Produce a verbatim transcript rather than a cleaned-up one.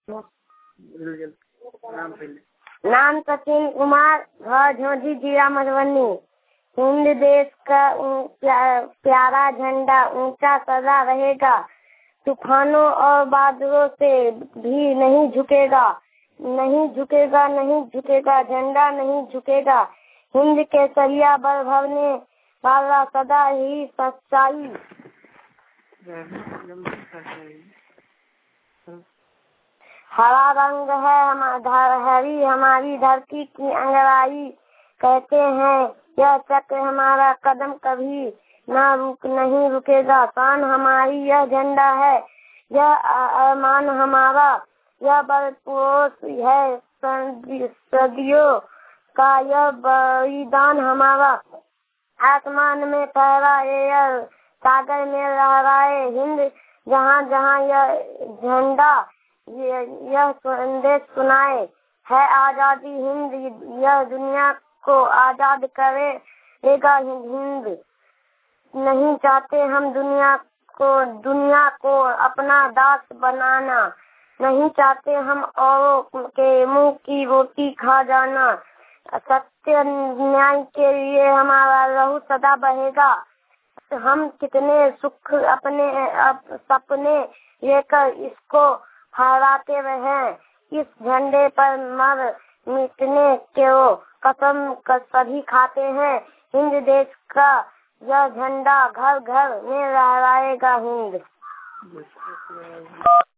नाम सचिन कुमार, घर झोंझी, जिला मधुबनी। हिंद देश का प्यारा झंडा ऊंचा सदा रहेगा, तूफानों और बादलों से भी नहीं झुकेगा, नहीं झुकेगा, नहीं झुकेगा, झंडा नहीं झुकेगा। हिंद के सरिया बल भरने वाला सदा ही सच्चाई। हरा रंग है हमारा, हरी हमारी धरती की अंगराई। कहते हैं यह चक्र हमारा कदम कभी ना रुक नहीं रुकेगा। शान हमारी यह झंडा है, यह अरमान हमारा, यह बलपुरुष है सदियों का यह बलिदान हमारा। आसमान में फहराए यह सागर में लहराए हिंद, जहाँ जहाँ यह झंडा यह संदेश सुनाए है आजादी हिंद, यह दुनिया को आजाद करेगा हिंद। नहीं चाहते हम दुनिया को दुनिया को अपना दास बनाना, नहीं चाहते हम औरों के मुंह की रोटी खा जाना। सत्य न्याय के लिए हमारा लहू सदा बहेगा। हम कितने सुख अपने अप, सपने लेकर इसको फहराते रहे। इस झंडे पर मर मिटने के वो कसम सभी खाते हैं। हिंद देश का यह झंडा घर घर में लहराएगा हिंद।